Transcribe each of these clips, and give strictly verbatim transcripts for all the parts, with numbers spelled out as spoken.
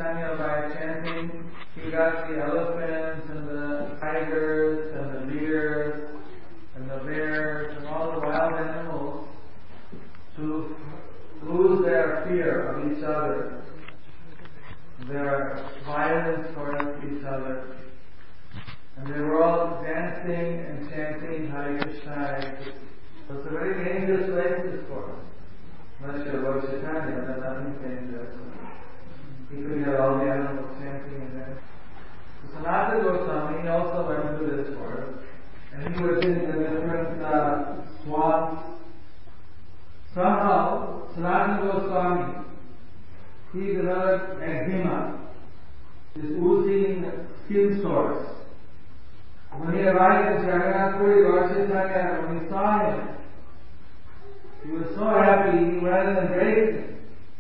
Chaitanya by chanting, he got the elephants and the tigers and the deers and the bears and all the wild animals to lose their fear of each other, their violence towards each other. And they were all dancing and chanting Hare Krishna, Hare Krishna. So it's a very dangerous place, this forest. Unless you're Lord Chaitanya, then nothing's dangerous. He could get all the animals chanting and then. So Sanatana Goswami also went to this forest, and he was in the different uh, swamps. Somehow, Sanatana Goswami, he developed eczema, this oozing skin sores. When he arrived in Jagannath Puri, Lord Chaitanya, when he saw him, he was so happy, he went and embraced him.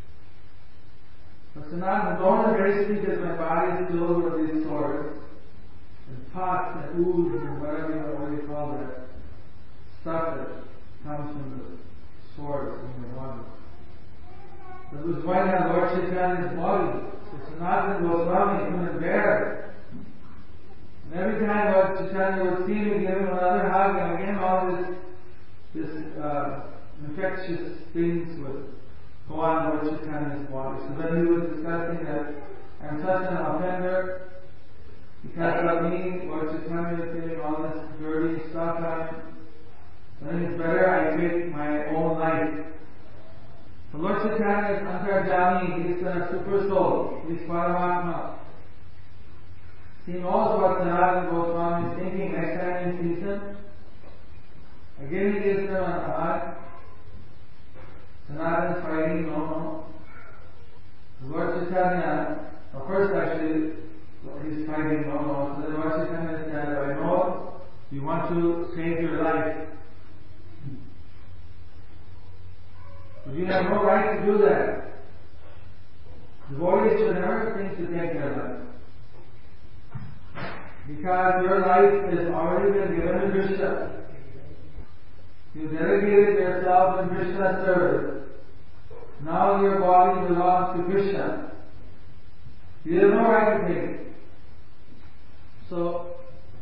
But Sanatana, don't embrace me because my body is filled with these sores, and pots and ooze and whatever you know, what do you call that stuff that comes from the sores in the body. So it was right on Lord Chaitanya's body. So Sanatana Goswami couldn't bear it. And every time Lord Chaitanya would see him, he'd give him another hug, and again all this, this uh, infectious things would go on Lord Chaitanya's body. So then he was discussing that I'm such an offender because of me. Lord Chaitanya is getting all this dirty stuff on him. I think it's better I take my own life. So Lord Chaitanya is Antarjami, he's a super soul, he's Paramatma. He knows what Sanatana Goswami is thinking. Next time he sees him, again he gives him a hug. Sanatana is fighting, no, no. Lord Chaitanya, well, first actually, he's fighting, no, no. So then Lord Chaitanya said, I know you want to save your life, but you have no right to do that. Devotees should never think to take their life. Because your life has already been given to Krishna. You dedicated yourself in Krishna's service. Now your body belongs to Krishna. You have no right to take it. So,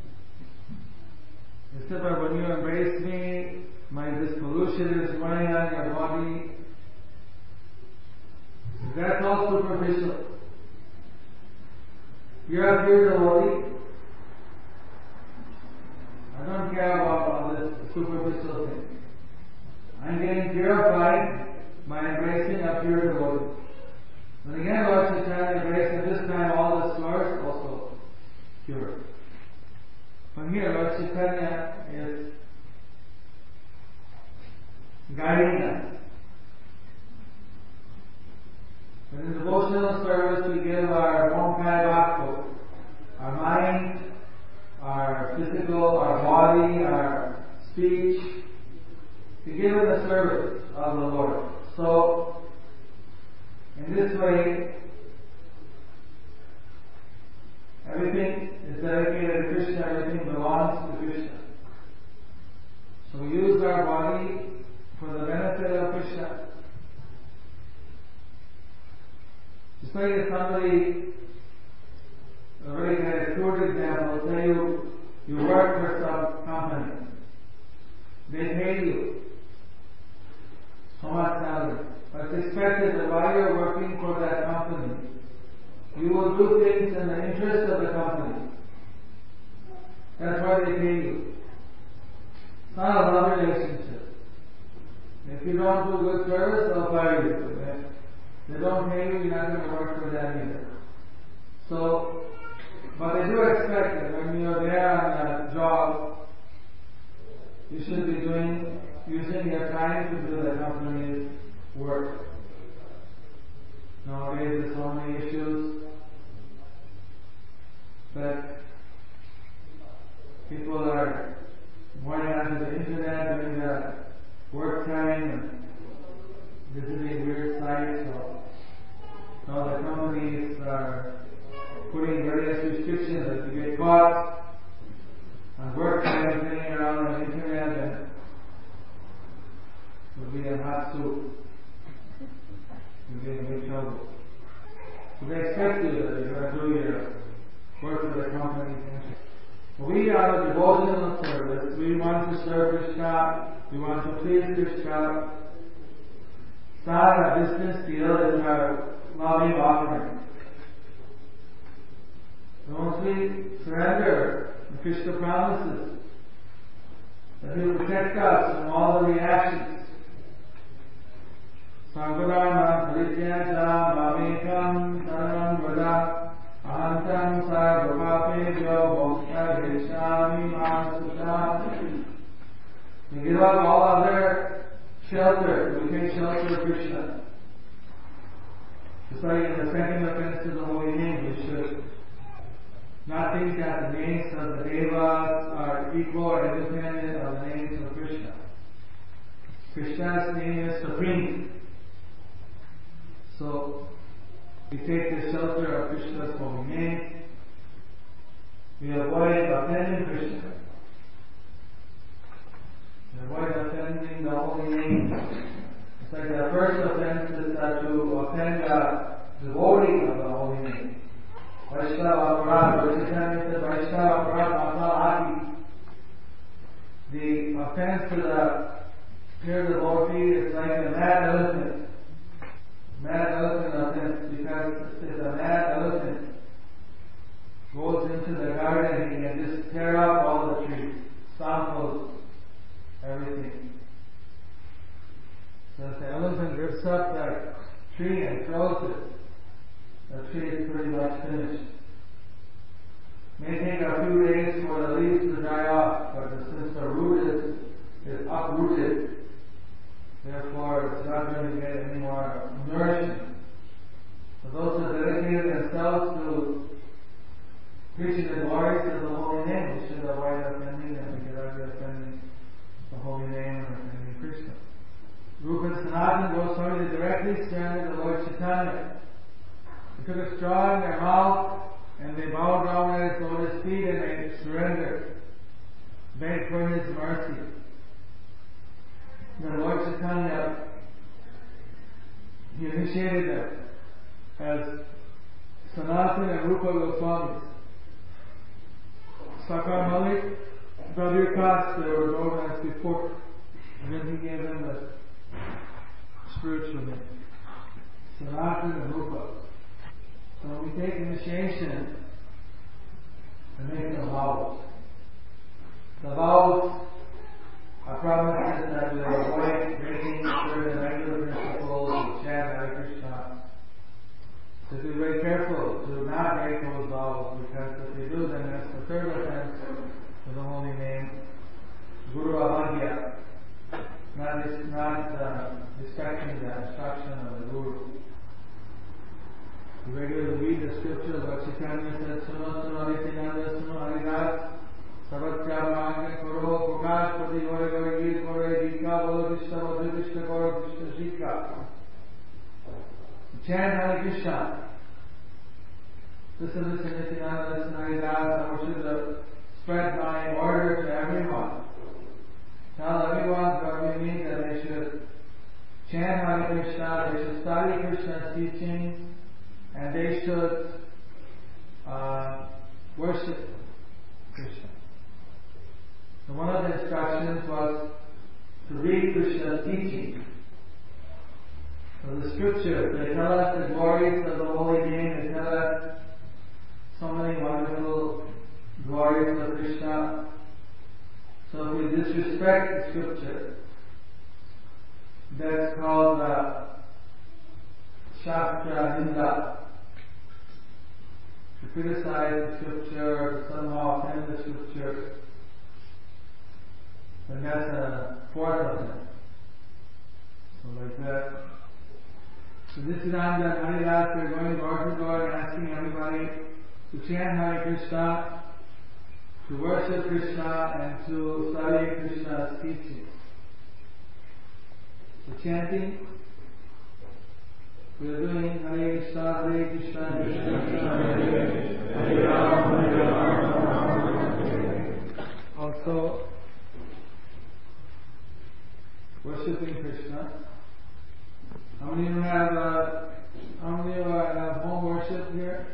except for when you embrace me, my this pollution is running on your body. That's all superficial. You're a pure devotee. I don't care about all this superficial thing. I'm getting purified by embracing a pure devotee. But again, Lord Chaitanya embraced, and this time all the sores also pure. From here, Lord Chaitanya is guiding us. And in devotional service, we give our Omkar Bhakti, our mind, our physical, our body, our speech, to give in the service of the Lord. So, in this way, everything is dedicated to Krishna, everything belongs to Krishna. So we use our body for the benefit of Krishna. Just like if somebody, a very kind of crude example, say you, you work for some company. They pay you so much salary. But it's expected that while you're working for that company, you will do things in the interest of the company. That's why they pay you. It's not a love relationship. If you don't do good service, they'll fire you. If they don't pay you, you're not going to work for them either. So, but they do expect that when you're there on a job, you should be doing, using your time to do the company's work. Nowadays there's so many issues that people are going onto the internet during the work time and visiting weird sites. So now the companies are putting various restrictions that if you get caught on work time playing around on the internet, then you'll be in hot soup. You'll be in big trouble. So they expect expect you that you're going to do your work for the company. We are a devotional service. We want to serve Krishna. We want to please Krishna. Sadhana, distance deal is our loving offering. So once we surrender, Krishna promises that He will protect us from all the reactions. Sarvadharma parijnana mamekam saranam vrata ahantam sarvapapebhyo moksha masuta. We give up all other shelter. We take shelter of Krishna. Just like in the second offense to the holy name, we should not think that the names of the devas are equal or independent of the names of Krishna. Krishna's name is supreme. So, we take the shelter of Krishna's holy name. We avoid offending Krishna. We avoid offending the holy name. It's like the first offense is that to offend the devotee of the holy name. Vaishnava Aparad, Vaishnava Vaishnava Aparad Masal Adi. The offense to the pure devotee is like a mad elephant. Mad elephant offense, because if a mad elephant goes into the garden, he can just tear up all the trees, stomp everything. So if the elephant rips up that tree and throws it, the tree is pretty much finished. It may take a few days for the leaves to dry off, but since the root is, is uprooted, therefore it's not going to get any more nourishment. So those who dedicated themselves to preaching the glories of the holy name, we should avoid offending them. We should avoid offending the holy name and offending Krishna. Rupa and Sanatana Goswami directly surrendered the Lord Chaitanya. They took a straw in their mouth and they bowed down at His lotus feet and they surrendered, begged for His mercy. The Lord Chaitanya, He initiated them as Sanatana and Rupa Goswamis. Sakar Malik, Babir Kas, they were known as before. And then He gave them the spiritual name, Sanatana and Rupa. So when we take initiation and make the vows. The vows are promises that we will avoid breaking certain regular principles of chant Hare Krishna. So be very careful to not break those vows, because if we do, then that's the third offense to the holy name, Guru Avagya, not, not uh, respecting the instruction of the Guru. We regularly read the scripture. Lord Chaitanya said, Suno Suno Nityananda Suno Haridas Savatya Bhanga Koro Prakash Pati Gore Gore Gir Gore Dika Bolo Krishna Madhu Krishna Goro Krishna Shika. Chant Hare Krishna. Listen, listen, Nityananda, listen, Haridas. I wish to spread my order to everyone. Tell everyone what we mean, that they should chant Hare Krishna, they should study Krishna's teachings, and they should uh, worship Krishna. So one of the instructions was to read Krishna's teaching. So the scriptures, they tell us the glories of the holy name, they tell us so many wonderful glories of Krishna. So if we disrespect the scripture, that's called uh, Shastra Ninda. To criticize the scripture, to somehow offend the scripture, then that's a fourth offense. So like that. So this is on the Haridas, we're going door to door and asking everybody to chant Hare Krishna, to worship Krishna, and to study Krishna's teachings. So chanting, we are doing Hare Krishna, Hare Krishna, Krishna Krishna, Hare Hare Rama, Hare Rama. Also, worshiping Krishna. How many of you have, uh, how many of you have home worship here?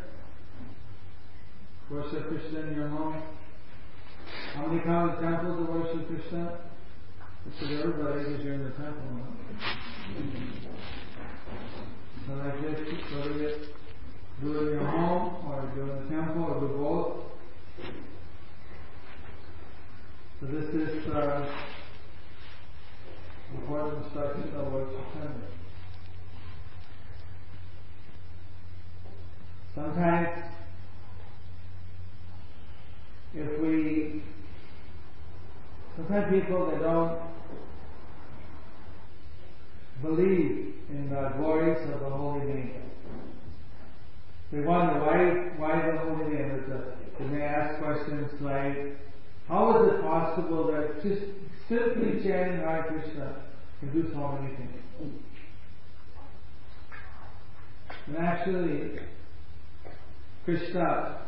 worship Krishna in your home? How many come to the temple to worship Krishna? It's for everybody because you're in the temple. No? So like this, whether you do it in your home or do it in the temple or do both. So this is uh, important instruction of what you send. Sometimes, if we, sometimes people they don't believe in the glories of the holy name. They wonder why, why the holy name. They may ask questions like, how is it possible that just simply chanting Hare Krishna can do so many things? And actually, Krishna,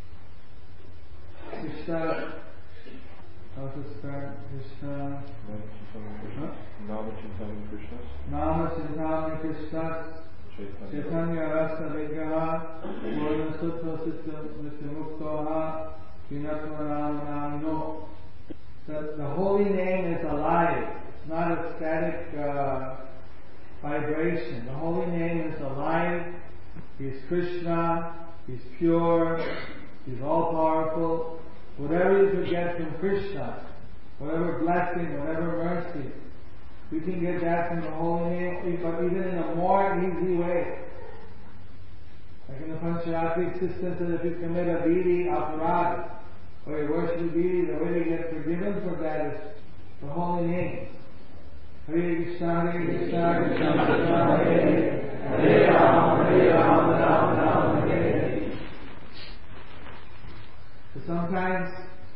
Krishna, how to start? Krishna, Nama Chintani Krishna, Nama Chintani Krishna, Chaitanya Rasa Vigraha, Purna Sutta Sutta Muktaha, Vinatma Namino. That the holy name is alive. It's not a static uh, vibration. The holy name is alive. He's Krishna. He's pure. He's all powerful. Whatever you could get from Krishna, whatever blessing, whatever mercy, we can get that from the holy name, but even in a more easy way. Like in the Pancharatric system, that if you commit a Vidi aparad, or you worship Vidi, the way you get forgiven for that is the holy name. Hare Krishna, Hare Krishna, Krishna Krishna, Hare Hare Rama, Hare Rama, Rama Rama, Hare Hare. So sometimes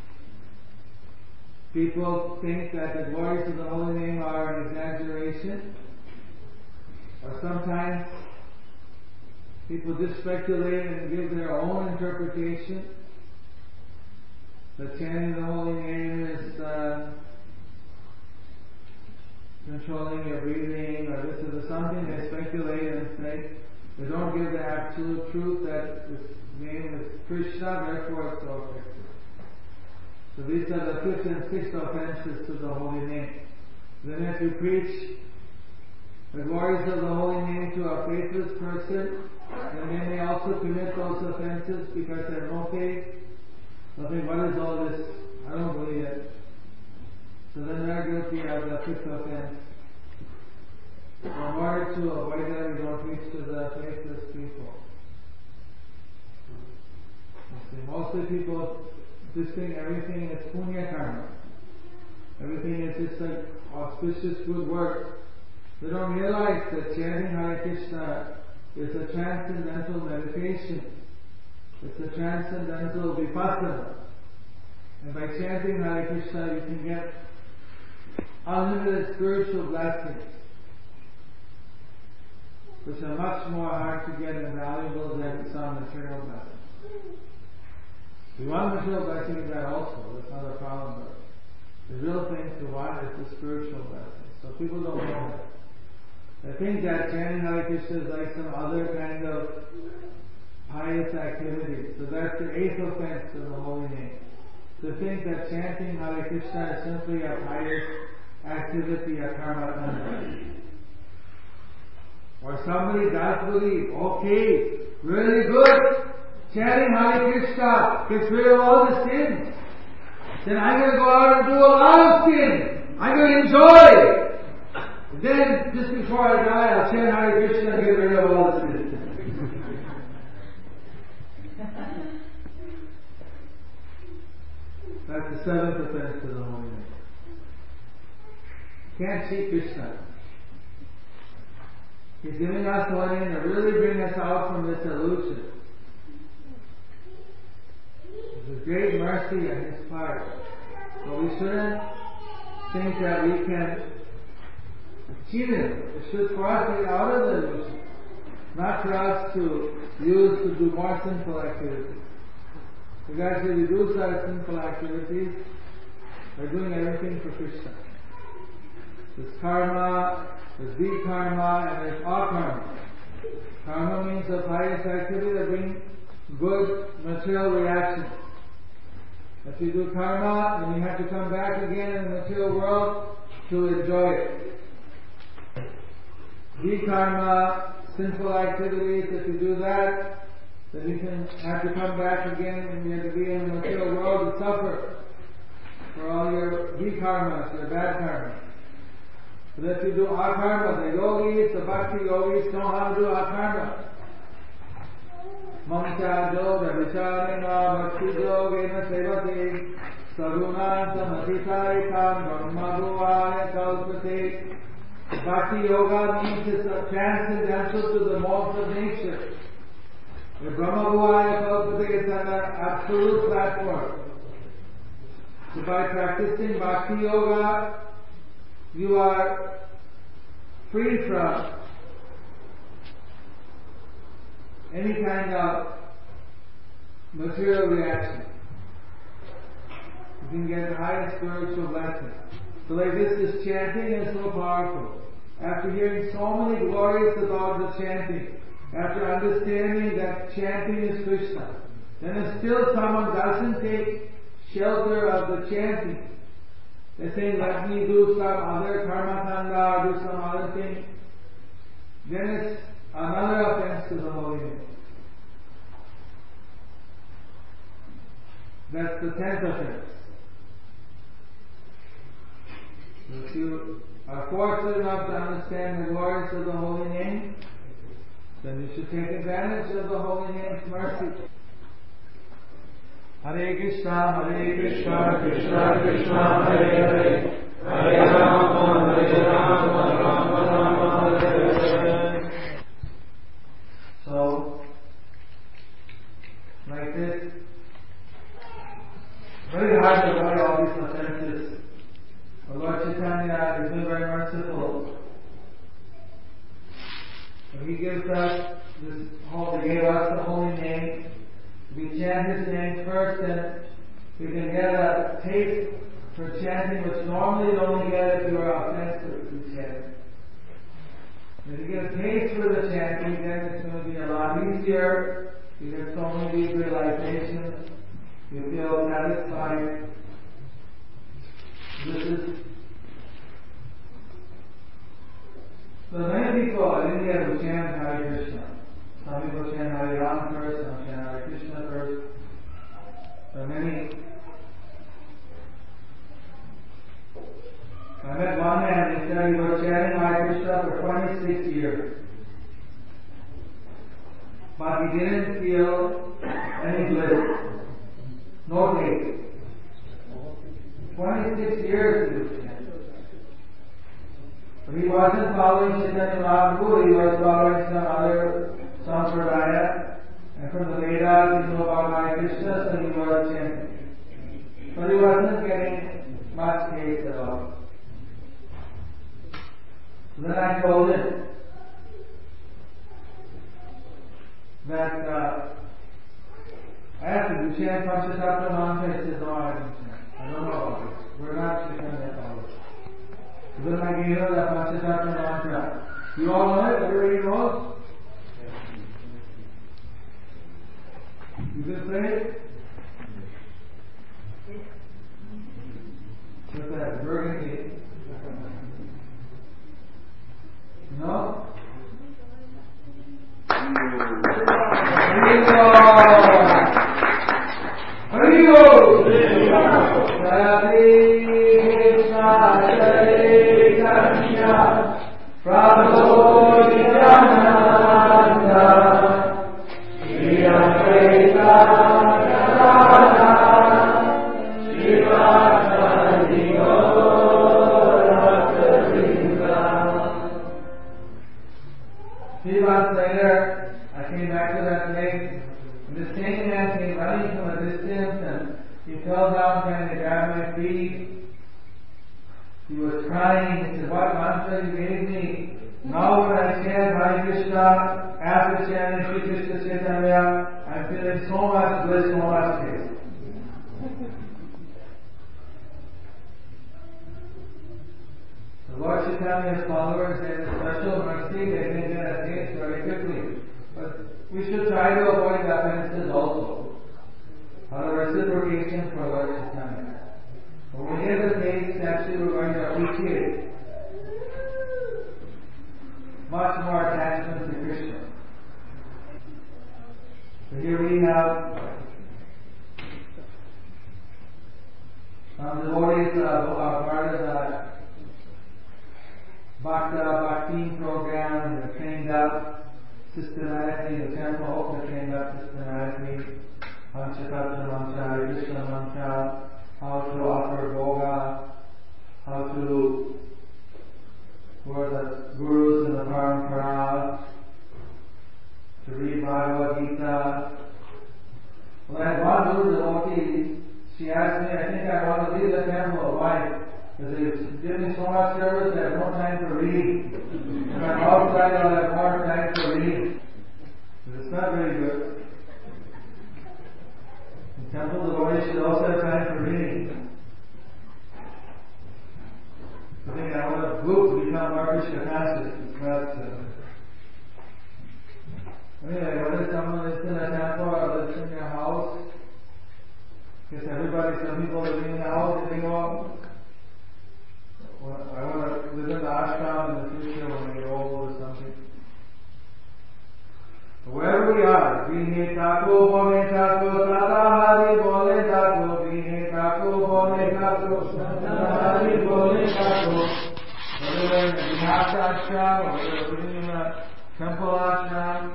people think that the glories of the holy name are an exaggeration, or sometimes people just speculate and give their own interpretation. That chanting the holy name is uh, controlling your breathing, or this is something they speculate and say. They don't give the absolute truth that this name is Krishna, therefore it's so effective. So these are the fifth and sixth offenses to the holy name. Then if you preach the glories of the holy name to a faithless person, then they may also commit those offenses because they have no faith. They'll think, what is all this? I don't believe it. So then they're guilty of the fifth offense. So in order to avoid that, we don't preach to the faithless people. See, mostly people just think everything is punya karma. Everything is just like auspicious good work. They don't realize that chanting Hare Krishna is a transcendental meditation. It's a transcendental vipassana. And by chanting Hare Krishna, you can get unlimited spiritual blessings, which are much more hard to get and valuable than some material blessings. We want material blessings that also, that's not a problem, but the real thing to want is the spiritual blessings. So people don't know that. They think that chanting Hare Krishna is like some other kind of pious activity. So that's the eighth offense to the holy name. To think that chanting Hare Krishna is simply a pious activity, a karma dana. Or somebody does believe, okay, really good, chanting Hare Krishna gets rid of all the sins. Then I'm going to go out and do a lot of sins. I'm going to enjoy. Then, just before I die, I'll chant Hare Krishna and get rid of all the sins. That's the seventh offense to the holy name. Can't cheat Krishna. He's giving us holy name to really bring us out from this illusion. There's a great mercy on His part. But we shouldn't think that we can cheat Him. It should for us to get out of the illusion. Not for us to use to do more sinful activities. Because if we reduce our sinful activities, we're doing everything for Krishna. There's karma, there's deep karma, and there's akarma. Karma means a pious activity that brings good material reaction. If you do karma, then you have to come back again in the material world to enjoy it. Vikarma, sinful activities, if you do that, then you can have to come back again and you have to be in the material world to suffer for all your vikarmas, your bad karma. But if you do akarma, the yogis, the bhakti yogis know how to do akarma. Mamcha yoga vicharena bhakti yogena sevate sarunam samadhisaritam brahma bhuvaya kalpate. Bhakti yoga means it's a transcendental to the modes of nature. The Brahma Bhuvaya Kalpate is an absolute platform. So by practicing Bhakti yoga, you are free from any kind of material reaction. You can get the highest spiritual blessing. So like this, this chanting is so powerful. After hearing so many glories about the chanting, after understanding that chanting is Krishna, then if still someone doesn't take shelter of the chanting, they say, let me do some other karma kanda or do some other thing, then it's another offense to the holy name. That's the tenth offense. If you are fortunate enough to understand the glories of the holy name, then you should take advantage of the holy name's mercy. Hare Krishna, Hare Krishna, Krishna Krishna, Hare Hare, Hare Rama, Hare Rama, Rama Rama, Hare Hare. So, like this, very hard to avoid all these offenses. Lord Chaitanya is very merciful. He gives us this whole, he gave us the holy name. We chant His name first, and we can get a taste for chanting, which normally you only get if you are offensive to chanting. If you get a taste for the chanting, then it's going to be a lot easier. You get so many deep realizations. You feel satisfied. This is so many people in India who chant Hare Krishna. Some people chant Hare Rama first, some chant Hare Krishna first. So many. I met one man, he said he was chanting Hare Krishna for twenty-six years. But he didn't feel any bliss. No taste. twenty-six years he was chanting. But he wasn't following Chaitanya Mahaprabhu, he was following some other sampradaya. And from the Vedas he knew about Hare Krishna, so he was chanting. But he wasn't getting much taste at all. So then I told him that uh, I asked him, do you chant Panchatattva mantra? He said, no, I don't chant. I don't know about this. We're not Chaitanya followers. So then I gave her that Panchatattva mantra. You all know it? Everybody knows? You can say it? What's that? Burgundy? No? Haribo! Haribo! Hare Krishna, Hare Krishna, Prabhu Nityananda, Shri Advaita Gadadhara, Srivastava Gaura Vrinda. Three months later, I came back to that place, and the same man came running from a distance, and he fell down trying to grab my feet. He was crying. He said, what mantra you gave me? Now when I chant Hare Krishna, after chanting Shri Krishna Chaitanya, I'm feeling so much bliss, so much taste. The Lord Chaitanya's followers have a special mercy. They can get a taste very quickly. But we should try to avoid the offenses also are the reciprocation for Lord Chaitanya. When we hear the page statue, we're going to appreciate much more attachment to Krishna. So here we have some devotees uh, are part of the Bhakta Bhakti program. They're trained up systematically. The temple, they're trained up systematically. Panchatattva mantra, Krishna mantra, how to offer bhoga, how to, who are the gurus in the parampara, to read Bhagavad Gita. Well, I had one guru devotee, she asked me, I think I want to leave the temple. Why? Because they give me so much service, I have no time to read. If I'm outside, I'll have more time to read. But it's not very good. In temple, the devotees should also have time for reading. I think I want a group to become more Krishna conscious. It's not. Uh, anyway, whether someone lives in a temple or lives in your house, because everybody, some people live in the house, they think, oh, well, I want to live in the ashram in the future when I get old or something. But wherever we are, Vine Tako, Bole Tako, Tada Hari Bole Tako, Vine Tako, Bole Tako, Tada Hari Bole Tako. Whether we're in the Vinasa ashram or whether we're in a temple ashram,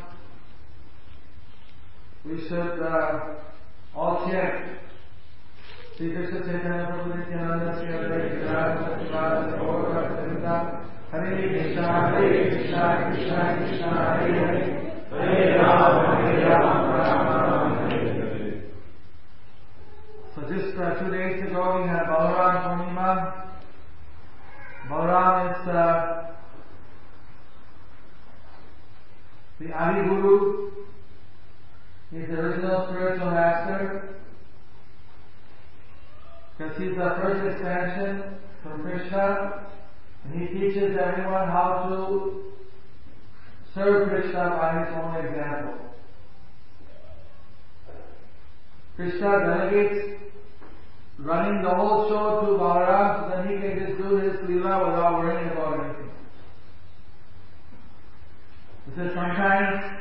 we should uh, all chant Sri Krishna Chaitanya Prabhu Nityananda Sri Advaita Gadadhara Srivastava Gaura Bhaktivedanta Hare Krishna Hare Krishna Krishna Krishna Hare Hare Hare Rama Hare Rama Rama Rama Hare Hare. So just uh, two days ago we had Balaram Purnima. Balaram is uh, the Adi Guru. He's the original spiritual master. Because he's the first expansion from Krishna, and he teaches everyone how to serve Krishna by his own example. Krishna delegates running the whole show to Balaram so that he can just do his lila without worrying about anything. He says sometimes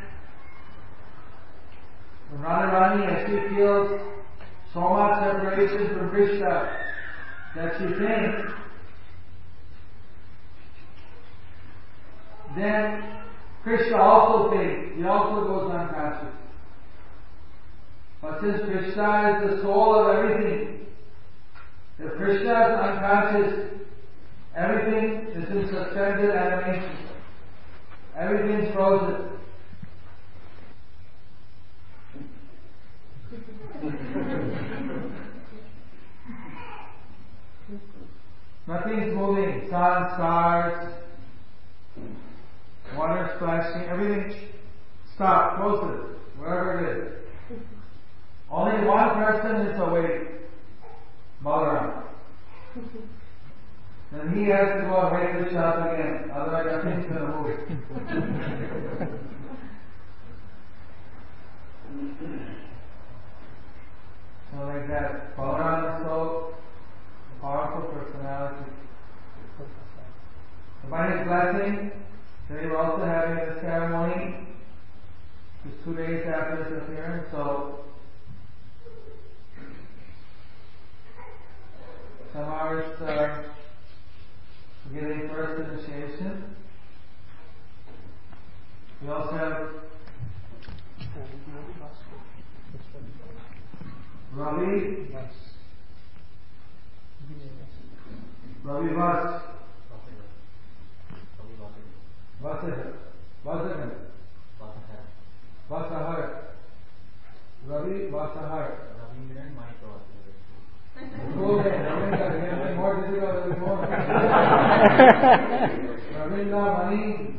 when Radharani, as she feels so much separation from Krishna that she thinks, then Krishna also thinks, he also goes unconscious. But since Krishna is the soul of everything, if Krishna is unconscious, everything is in suspended animation. Everything's frozen. Nothing's moving. Sun, stars, water splashing, everything stopped, closes, wherever it is. Only one person is awake, Balaram. And he has to go and wake the shop again, otherwise nothing's going to move. So like that, Balaram is so powerful personality. So by his blessing, today we're also having a ceremony, just two days after his appearance, so Samar is uh, getting first initiation. We also have Ravi Ravi Vas Vasahar Vasahar Vasahar Ravi Vasahar Ravindra Mani